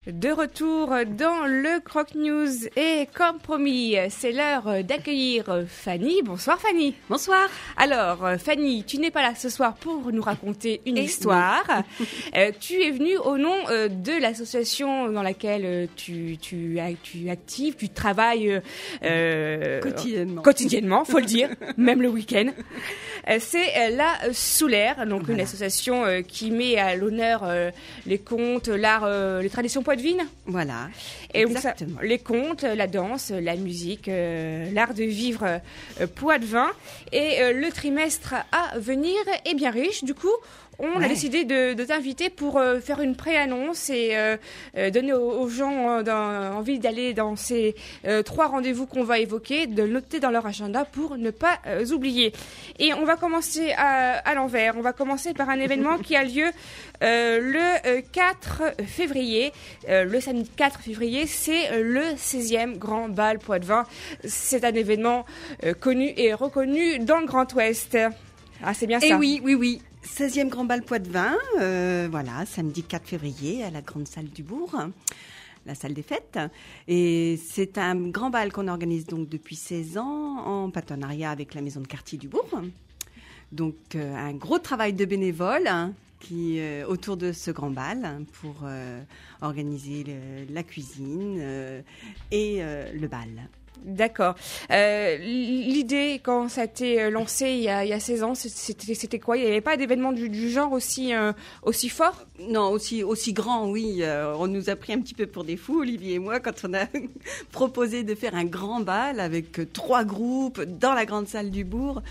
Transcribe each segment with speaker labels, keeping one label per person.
Speaker 1: De retour dans le Croc News et comme promis, c'est l'heure d'accueillir Fanny. Bonsoir Fanny.
Speaker 2: Bonsoir.
Speaker 1: Alors Fanny, tu n'es pas là ce soir pour nous raconter une histoire. Tu es venue au nom de l'association dans laquelle tu actives, tu travailles quotidiennement, faut le dire, même le week-end. C'est la Soulaire, donc voilà. Une association qui met à l'honneur les contes, l'art, les traditions poitevines.
Speaker 2: Voilà.
Speaker 1: Et exactement. Les contes, la danse, la musique, l'art de vivre poitevin. Et le trimestre à venir est bien riche. Du coup, on a décidé de t'inviter pour faire une pré-annonce et donner aux gens envie d'aller dans ces 3 rendez-vous qu'on va évoquer, de noter dans leur agenda pour ne pas oublier. Et on va commencer à l'envers. On va commencer par un événement qui a lieu le 4 février. Le samedi 4 février, c'est le 16e Grand Bal Poitevin. C'est un événement connu et reconnu dans le Grand Ouest. Ah, c'est bien ça.
Speaker 2: Et oui. 16e Grand Bal Poitevin, voilà, samedi 4 février à la grande salle du bourg, la salle des fêtes. Et c'est un grand bal qu'on organise donc depuis 16 ans en partenariat avec la maison de quartier du bourg. Donc un gros travail de bénévoles qui autour de ce grand bal pour organiser la cuisine et le bal.
Speaker 1: D'accord. L'idée, quand ça a été lancé il y a 16 ans, c'était quoi ? Il n'y avait pas d'événement du genre aussi fort ?
Speaker 2: Non, aussi grand, oui. On nous a pris un petit peu pour des fous, Olivier et moi, quand on a proposé de faire un grand bal avec 3 groupes dans la grande salle du bourg.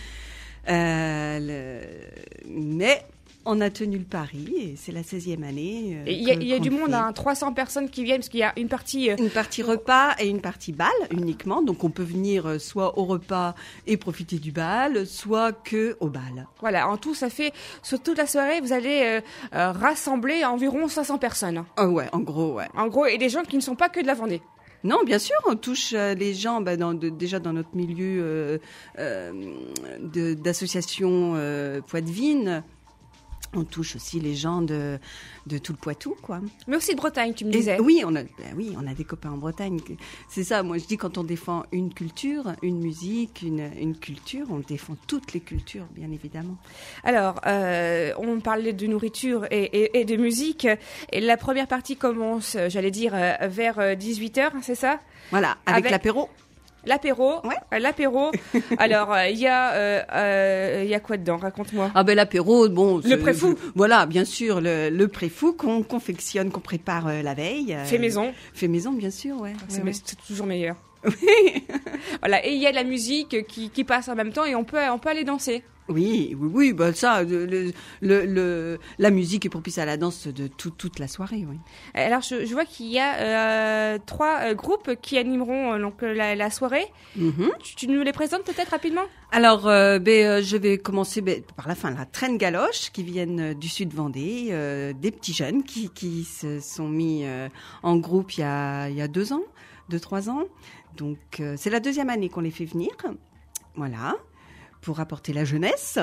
Speaker 2: Mais on a tenu le pari et c'est la 16e année.
Speaker 1: Il y a du monde, 300 personnes qui viennent parce qu'il y a une partie
Speaker 2: repas et une partie bal uniquement. Donc on peut venir soit au repas et profiter du bal, soit que au bal.
Speaker 1: Voilà, en tout, ça fait sur toute la soirée, vous allez rassembler environ 500 personnes.
Speaker 2: Ouais, en gros, ouais.
Speaker 1: En gros, et des gens qui ne sont pas que de la Vendée.
Speaker 2: Non, bien sûr, on touche les gens déjà dans notre milieu d'associations poitevines. On touche aussi les gens de tout le Poitou, quoi.
Speaker 1: Mais aussi de Bretagne, tu me disais.
Speaker 2: Oui, on a des copains en Bretagne. C'est ça, moi je dis, quand on défend une culture, une musique, une culture, on défend toutes les cultures, bien évidemment.
Speaker 1: Alors, on parlait de nourriture et de musique. Et la première partie commence, j'allais dire, vers 18h, c'est ça ?
Speaker 2: Voilà, avec l'apéro.
Speaker 1: L'apéro, ouais. L'apéro. Alors, il y a quoi dedans ? Raconte-moi.
Speaker 2: Ah ben l'apéro, bon.
Speaker 1: Le préfou.
Speaker 2: Voilà, bien sûr, le préfou qu'on confectionne, qu'on prépare la veille.
Speaker 1: Fait maison.
Speaker 2: Fait maison, bien sûr, ouais.
Speaker 1: C'est toujours meilleur.
Speaker 2: Oui.
Speaker 1: Voilà, et il y a de la musique qui passe en même temps et on peut aller danser.
Speaker 2: Oui, bah ça, la musique est propice à la danse de toute la soirée, oui.
Speaker 1: Alors, je vois qu'il y a 3 groupes qui animeront donc la soirée. Mm-hmm. Tu nous les présentes peut-être rapidement ?
Speaker 2: Alors, je vais commencer par la fin. La Traîne Galoche, qui viennent du sud Vendée, des petits jeunes qui se sont mis en groupe il y a 2-3 ans. Donc, c'est la 2e année qu'on les fait venir. Voilà. Pour apporter la jeunesse.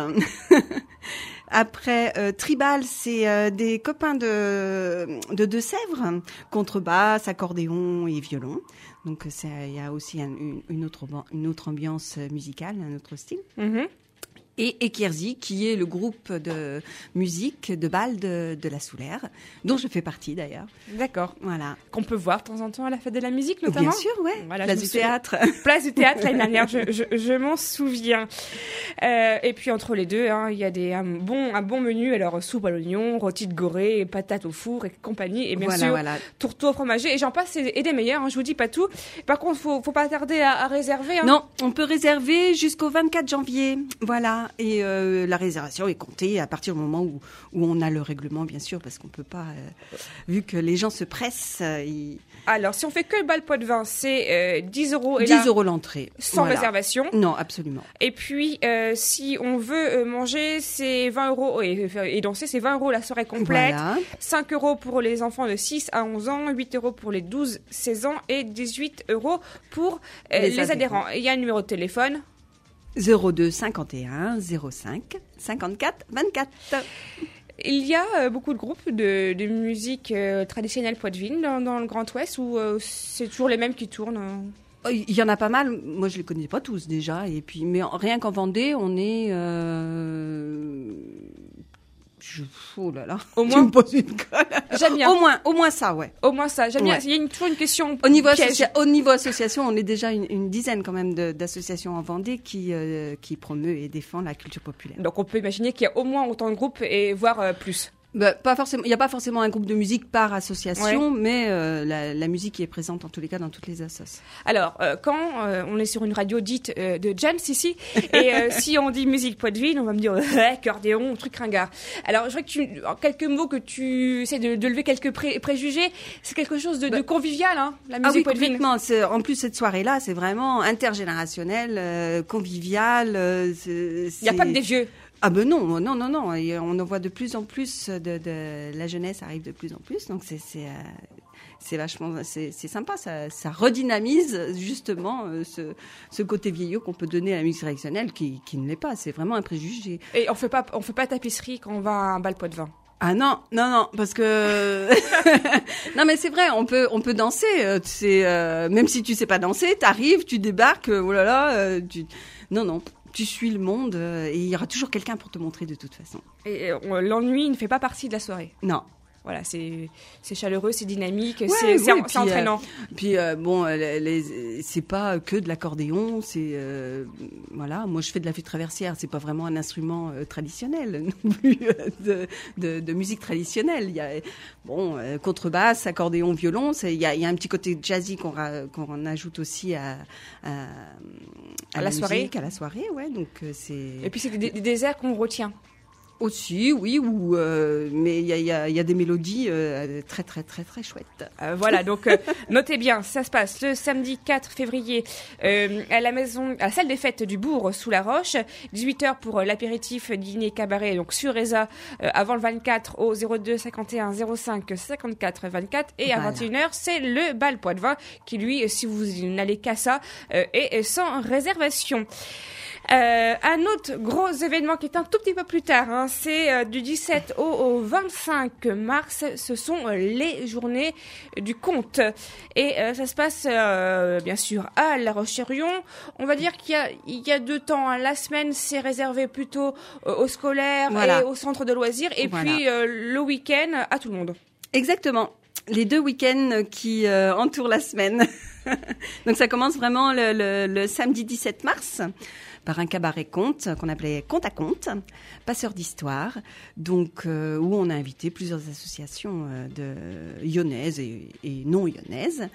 Speaker 2: Après, Tribal, c'est des copains de Deux-Sèvres, contrebasse, accordéon et violon. Donc, il y a aussi une autre ambiance musicale, un autre style. Mm-hmm. Et Kierzy, qui est le groupe de musique de bal de la Soulaire, dont je fais partie d'ailleurs.
Speaker 1: D'accord.
Speaker 2: Voilà.
Speaker 1: Qu'on peut voir de temps en temps à la fête de la musique, notamment.
Speaker 2: Bien sûr, ouais.
Speaker 1: Voilà,
Speaker 2: Place du théâtre.
Speaker 1: Place du théâtre l'année dernière, je m'en souviens. Et puis entre les deux, il y a un bon menu. Alors soupe à l'oignon, rôti de gorée, patates au four et compagnie. Et bien sûr, tourteau fromager. Et j'en passe et des meilleurs. Je vous dis pas tout. Par contre, faut pas tarder à réserver.
Speaker 2: Non, on peut réserver jusqu'au 24 janvier. Voilà. Et la réservation est comptée à partir du moment où on a le règlement, bien sûr, parce qu'on peut pas, vu que les gens se pressent.
Speaker 1: Alors, si on fait que le bal Poitevin, c'est 10 €.
Speaker 2: 10 € l'entrée.
Speaker 1: Sans réservation.
Speaker 2: Non, absolument.
Speaker 1: Et puis, si on veut manger, c'est 20 € et danser, c'est 20 € la soirée complète. Voilà. 5 € pour les enfants de 6 à 11 ans, 8 € pour les 12-16 ans et 18 € pour les adhérents. Il y a un numéro de téléphone.
Speaker 2: 02 51 05 54 24.
Speaker 1: Il y a beaucoup de groupes de musique traditionnelle poitevine dans le Grand Ouest ou c'est toujours les mêmes qui tournent
Speaker 2: Il y en a pas mal. Moi, je les connais pas tous déjà. Et puis, mais rien qu'en Vendée, on est. Oh là là.
Speaker 1: Au
Speaker 2: Tu
Speaker 1: moins.
Speaker 2: me poses une colle.
Speaker 1: J'aime bien.
Speaker 2: Au moins ça, ouais.
Speaker 1: Au moins ça. J'aime bien.
Speaker 2: Ouais.
Speaker 1: Il y a toujours une question.
Speaker 2: Au niveau,
Speaker 1: piège.
Speaker 2: au niveau association, on est déjà une dizaine quand même d'associations en Vendée qui promeut et défend la culture populaire.
Speaker 1: Donc on peut imaginer qu'il y a au moins autant de groupes et voire plus.
Speaker 2: Pas forcément. Il n'y a pas forcément un groupe de musique par association, mais la musique est présente en tous les cas dans toutes les assos.
Speaker 1: Alors, quand on est sur une radio dite de James ici, et si on dit musique poitevine, on va me dire accordéon, truc ringard. Alors, je voudrais en quelques mots, que tu essaies de lever quelques préjugés. C'est quelque chose de convivial, hein, la musique poitevine.
Speaker 2: Complètement. En plus, cette soirée-là, c'est vraiment intergénérationnel, convivial.
Speaker 1: Il n'y a pas que des vieux.
Speaker 2: Ah ben non. Et on en voit de plus en plus la jeunesse arrive de plus en plus, donc c'est vachement, c'est sympa, ça redynamise justement ce côté vieillot qu'on peut donner à la musique traditionnelle qui ne l'est pas. C'est vraiment un préjugé.
Speaker 1: Et on fait pas tapisserie quand on va à un bal poitevin.
Speaker 2: Ah non, parce que non mais c'est vrai, on peut danser. Même si tu sais pas danser, t'arrives, tu débarques, oh là là, non. Tu suis le monde et il y aura toujours quelqu'un pour te montrer de toute façon.
Speaker 1: Et l'ennui ne fait pas partie de la soirée.
Speaker 2: Non.
Speaker 1: Voilà, c'est chaleureux, c'est dynamique,
Speaker 2: ouais,
Speaker 1: c'est entraînant.
Speaker 2: Puis c'est pas que de l'accordéon, c'est voilà. Moi, je fais de la flûte traversière, c'est pas vraiment un instrument traditionnel non plus de musique traditionnelle. Il y a contrebasse, accordéon, violon. Il y a un petit côté jazzy qu'on ajoute aussi à la
Speaker 1: soirée.
Speaker 2: Musique, à la soirée, ouais. Donc c'est.
Speaker 1: Et puis c'est des airs qu'on retient.
Speaker 2: Aussi, oui, mais il y a des mélodies très, très, très, très chouettes.
Speaker 1: Voilà, donc notez bien, ça se passe le samedi 4 février à la salle des fêtes du Bourg sous la Roche, 18h pour l'apéritif dîner cabaret, donc sur ESA avant le 24 au 02 51 05 54 24 et à 21h c'est le bal poitevin qui lui, si vous n'allez qu'à ça, est sans réservation. Un autre gros événement qui est un tout petit peu plus tard, hein, c'est du 17 au 25 mars, ce sont les journées du conte. Et ça se passe bien sûr à La Roche-sur-Yon. On va dire qu'il y a 2 temps. Hein. La semaine, c'est réservé plutôt aux scolaires et aux centres de loisirs. Et puis le week-end, à tout le monde.
Speaker 2: Exactement. Les 2 week-ends qui entourent la semaine. Donc ça commence vraiment le samedi 17 mars. Par un cabaret conte qu'on appelait Conte à Conte, passeur d'histoire, donc où on a invité plusieurs associations de lyonnaises et non lyonnaises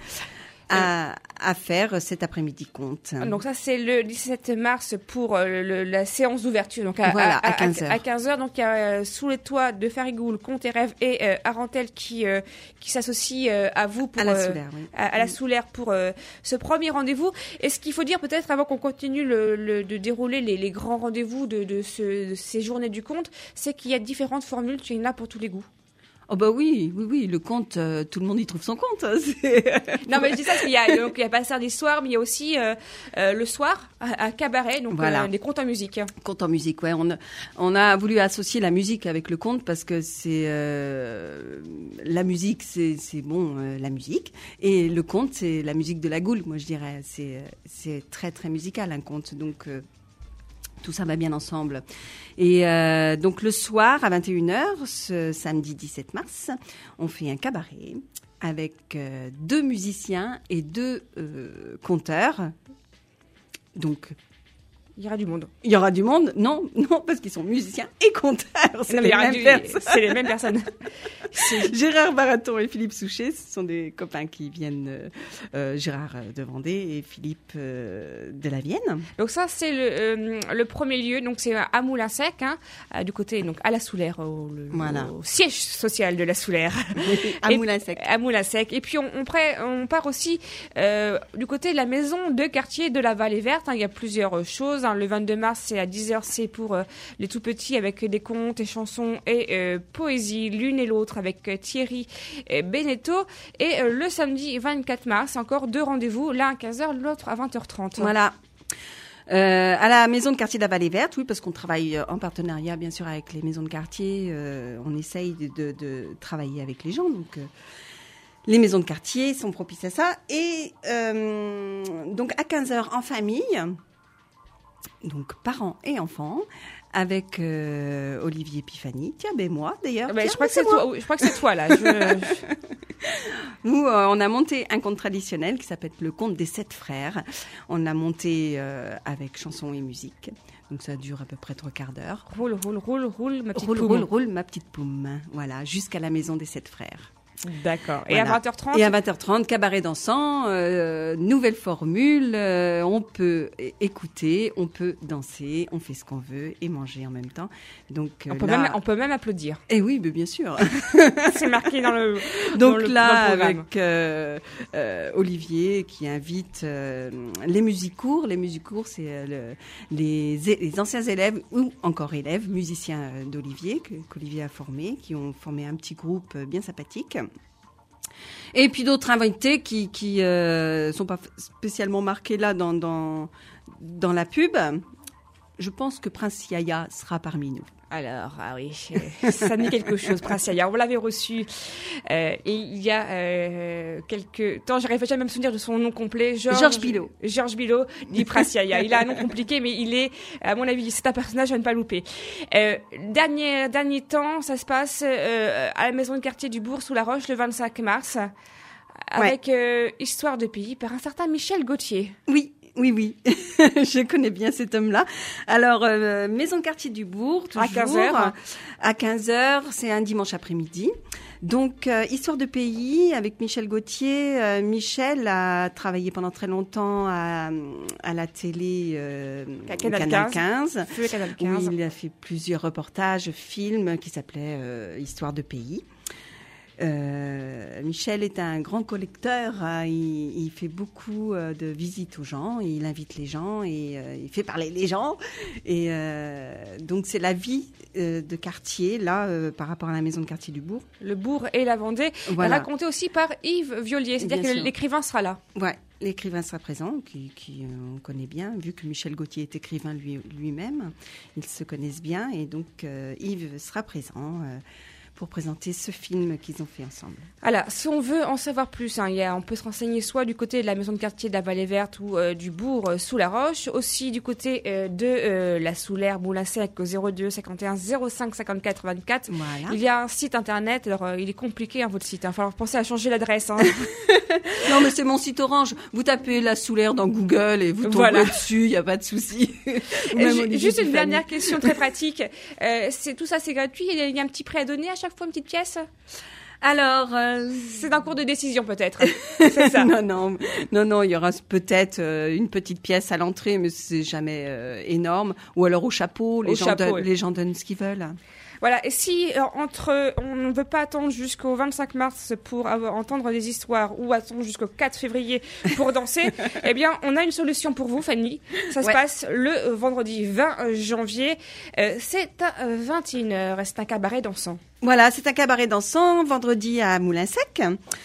Speaker 2: à faire cet après-midi conte.
Speaker 1: Donc ça c'est le 17 mars pour la séance d'ouverture, donc à 15h. À 15h, donc il y a sous les toits de Farigoule, Conte et Rêve et Arantel qui s'associe à vous pour à la Soulaire pour ce premier rendez-vous. Et ce qu'il faut dire peut-être avant qu'on continue de dérouler les grands rendez-vous de ces journées du conte, c'est qu'il y a différentes formules, il y en a pour tous les goûts.
Speaker 2: Oh bah oui, le conte, tout le monde y trouve son compte.
Speaker 1: Non mais je dis ça parce qu'il y a passeur d'histoire, mais il y a aussi le soir à cabaret, donc des contes en musique.
Speaker 2: Contes en musique, ouais. On a voulu associer la musique avec le conte parce que c'est la musique, c'est la musique, et le conte c'est la musique de la goule, moi je dirais. C'est très très musical un conte, donc. Tout ça va bien ensemble. Et donc le soir à 21h, ce samedi 17 mars, on fait un cabaret avec 2 musiciens et 2 conteurs. Donc
Speaker 1: il y aura du monde.
Speaker 2: Il y aura du monde? Non, parce qu'ils sont musiciens et conteurs. C'est
Speaker 1: les mêmes personnes.
Speaker 2: Gérard Baraton et Philippe Souchet, ce sont des copains qui viennent, Gérard de Vendée et Philippe de la Vienne.
Speaker 1: Donc ça, c'est le premier lieu, donc c'est à Moulin-Sec, hein, du côté, donc à la Soulaire, au siège social de la Soulaire.
Speaker 2: À Moulin-Sec.
Speaker 1: À Moulin-Sec. Et puis on part aussi du côté de la maison de quartier de la Vallée Verte. Hein, il y a plusieurs choses. Hein. Le 22 mars, c'est à 10h, c'est pour les tout petits avec des contes et chansons et poésie, l'une et l'autre avec Thierry Beneteau. Et le samedi 24 mars, encore 2 rendez-vous, l'un à 15h, l'autre à 20h30.
Speaker 2: Voilà. À la maison de quartier de la Vallée Verte, oui, parce qu'on travaille en partenariat, bien sûr, avec les maisons de quartier. On essaye de travailler avec les gens, donc les maisons de quartier sont propices à ça. Et donc à 15h en famille, donc parents et enfants, avec Olivier Epiphanie. Tiens, moi d'ailleurs.
Speaker 1: Je crois que c'est toi là.
Speaker 2: Nous, on a monté un conte traditionnel qui s'appelle le conte des 7 frères. On l'a monté avec chansons et musique. Donc ça dure à peu près 3/4 d'heure.
Speaker 1: Roule, ma petite poum.
Speaker 2: Roule, ma petite poum. Voilà, jusqu'à la maison des 7 frères.
Speaker 1: D'accord.
Speaker 2: Voilà.
Speaker 1: Et à 20h30
Speaker 2: Et à 20h30, cabaret dansant, nouvelle formule. On peut écouter, on peut danser, on fait ce qu'on veut et manger en même temps. Donc
Speaker 1: on peut même applaudir.
Speaker 2: Eh oui, mais bien sûr.
Speaker 1: C'est marqué dans le
Speaker 2: donc
Speaker 1: dans le,
Speaker 2: là,
Speaker 1: dans le
Speaker 2: avec Olivier qui invite les musicours. Les musicours, c'est les anciens élèves ou encore élèves, musiciens d'Olivier, qu'Olivier a formés, qui ont formé un petit groupe bien sympathique. Et puis d'autres invités qui sont pas spécialement marqués là dans la pub. Je pense que Prince Yaya sera parmi nous.
Speaker 1: Alors, ah oui, ça me dit quelque chose, Prince Yaya. On l'avait reçu il y a quelques temps. J'arrive jamais à me souvenir de son nom complet.
Speaker 2: Georges Bilot.
Speaker 1: Georges Bilot, dit Prince Yaya. Il a un nom compliqué, mais il est, à mon avis, c'est un personnage à ne pas louper. Dernier temps, ça se passe à la maison de quartier du Bourg, sous la Roche, le 25 mars, avec Histoire de pays, par un certain Michel Gauthier.
Speaker 2: Oui. Oui, je connais bien cet homme-là. Alors, maison de quartier du Bourg, toujours, à 15h, c'est un dimanche après-midi. Donc, Histoire de pays avec Michel Gauthier. Michel a travaillé pendant très longtemps à la télé Canal 15.
Speaker 1: Feu Canal 15.
Speaker 2: Où il a fait plusieurs reportages, films qui s'appelaient Histoire de pays. Michel est un grand collecteur, il fait beaucoup de visites aux gens, il invite les gens et il fait parler les gens. Et donc c'est la vie de quartier là par rapport à la maison de quartier du Bourg.
Speaker 1: Le Bourg et la Vendée,
Speaker 2: voilà.
Speaker 1: Raconté aussi par Yves Violier, c'est-à-dire que l'écrivain sera là.
Speaker 2: Ouais, l'écrivain sera présent, qui on connaît bien, vu que Michel Gauthier est écrivain lui-même, ils se connaissent bien et donc Yves sera présent. Pour présenter ce film qu'ils ont fait ensemble.
Speaker 1: Alors, si on veut en savoir plus, on peut se renseigner soit du côté de la maison de quartier de la Vallée Verte ou du Bourg sous la Roche, aussi du côté de la Soulaire Moulin-Sec au 02 51 05 54 24.
Speaker 2: Voilà.
Speaker 1: Il y a un site internet, alors il est compliqué votre site, il va falloir penser à changer l'adresse.
Speaker 2: Non, mais c'est mon site Orange. Vous tapez la Soulaire dans Google et vous tomberez dessus, il n'y a pas de souci.
Speaker 1: Juste une dernière question très pratique. Tout ça, c'est gratuit, il y a un petit prêt à donner à chaque fois, une petite pièce?
Speaker 2: Alors,
Speaker 1: c'est un cours de décision peut-être. C'est ça.
Speaker 2: Non, il y aura peut-être une petite pièce à l'entrée, mais c'est jamais énorme. Ou alors au chapeau, les gens donnent ce qu'ils veulent.
Speaker 1: Voilà, et si on ne veut pas attendre jusqu'au 25 mars pour entendre des histoires ou attendre jusqu'au 4 février pour danser, eh bien, on a une solution pour vous, Fanny. Ça se passe le vendredi 20 janvier. C'est à 21h. C'est un cabaret dansant.
Speaker 2: Voilà, c'est un cabaret dansant, vendredi à Moulin-Sec.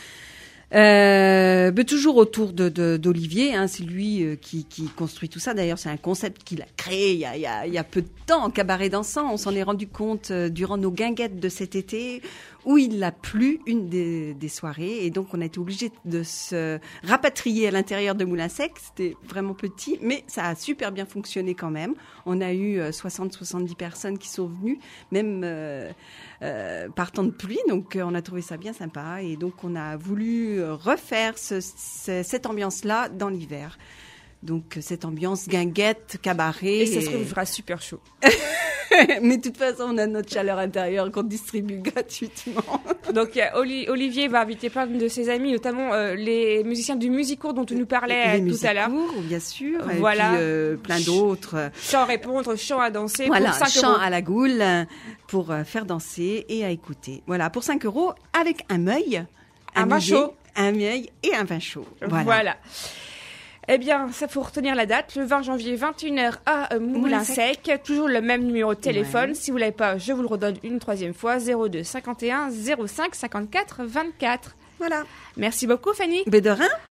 Speaker 2: Toujours autour d'Olivier, c'est lui qui construit tout ça. D'ailleurs, c'est un concept qu'il a créé il y a peu de temps, cabaret dansant. On s'en est rendu compte durant nos guinguettes de cet été, où il a plu une des soirées, et donc on a été obligé de se rapatrier à l'intérieur de Moulin-Sec. C'était vraiment petit, mais ça a super bien fonctionné quand même. On a eu 60-70 personnes qui sont venues, même par temps de pluie, donc on a trouvé ça bien sympa, et donc on a voulu refaire cette ambiance-là dans l'hiver. Donc cette ambiance guinguette, cabaret.
Speaker 1: Et ça se fera super chaud.
Speaker 2: Mais de toute façon, on a notre chaleur intérieure qu'on distribue gratuitement.
Speaker 1: Donc Olivier va inviter plein de ses amis, notamment les musiciens du Musicours dont tu nous parlais tout à l'heure.
Speaker 2: Les Musicours, bien sûr.
Speaker 1: Voilà.
Speaker 2: Et puis plein d'autres.
Speaker 1: Chant à répondre, chant à danser.
Speaker 2: Voilà,
Speaker 1: pour 5
Speaker 2: chant
Speaker 1: euros.
Speaker 2: à la goule pour faire danser et à écouter. Voilà, pour 5 euros avec un meuil.
Speaker 1: Un vin chaud.
Speaker 2: Un meuil et un vin chaud.
Speaker 1: Voilà. Eh bien, ça faut retenir la date, le 20 janvier, 21h à Moulin-Sec. Toujours le même numéro de téléphone. Si vous ne l'avez pas, je vous le redonne une troisième fois. 02 51 05 54 24.
Speaker 2: Voilà.
Speaker 1: Merci beaucoup, Fanny.
Speaker 2: De rien.